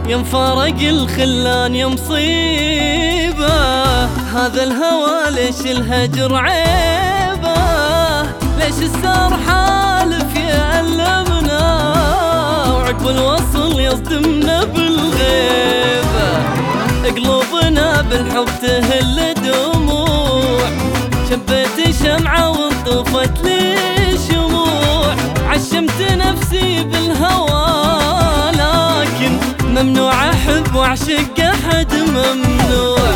يا مفارق الخلان يا مصيبة، هذا الهوى ليش الهجر عيبة، ليش السار حالف يألمنا، وعقب الوصل يصدمنا بالغيبة، قلوبنا بالحب تهل دموع، شبيت شمعة وانطفت لي شموع، عشمت نفسي بالهوى لكن ممنوع احب واعشق احد ممنوع،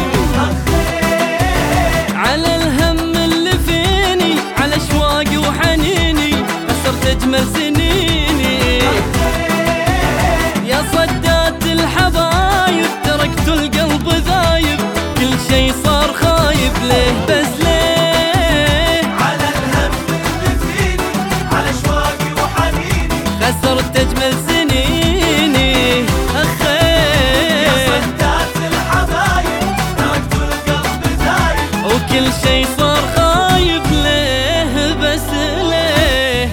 على الهم اللي فيني، على اشواقي وحنيني، خسرت اجمل سنيني، يا صدات الحبايب تركت القلب ذايب، كل شي صار خايب ليه بس ليه، على الهم اللي فيني، على اشواقي وحنيني، خسرت اجمل سنيني، يا صدات الحبايب تركت القلب ذايب، وكل شي صار خايب ليه بس ليه.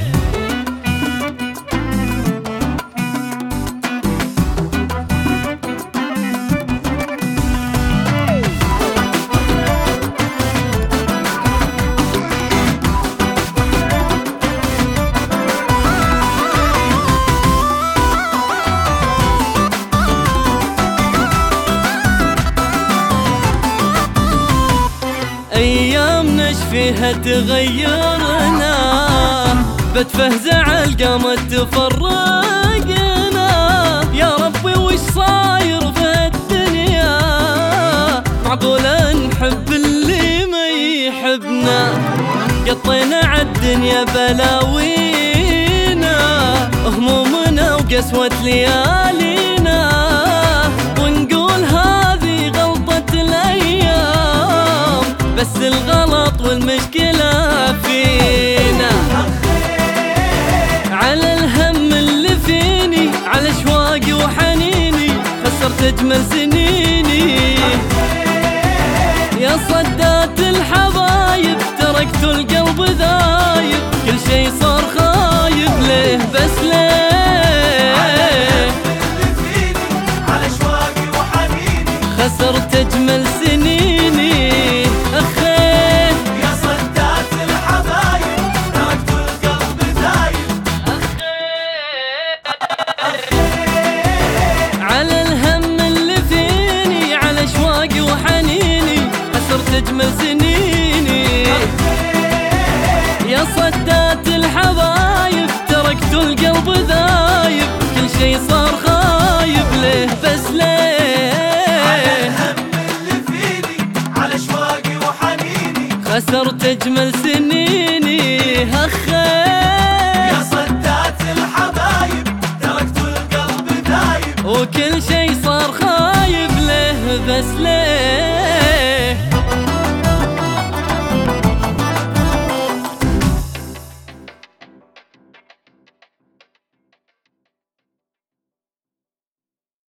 أيامنا فيها تغيرنا، بتفهزع القامت تفرقنا، يا ربي وش صاير في الدنيا، معقولة نحب اللي ما يحبنا، قطينا عالدنيا بلاوينا، همومنا وقسوة ليالينا، ونقول هذه غلطة الأيام، بس الغلط والمشكلة فينا، على الهم اللي فيني، على اشواقي وحنيني، خسرت اجمل سنيني، يا صدات الحبايب تركت القلب ذايب، كل شي صار خايب ليه بس ليه، على اشواقي وحنيني، خسرت اجمل سنيني، يا صدات الحبايب تركت القلب ذايب، على الهم اللي فيني، على اشواقي وحنيني، خسرت اجمل سنيني، يا صدات الحبايب تركت القلب ذايب، كل شي صار خايب ليه بس ليه، على اشواقي وحنيني، خسرت اجمل سنيني، يا صدات الحبايب تركت القلب ذايب، وكل شي صار خايب ليه بس ليه.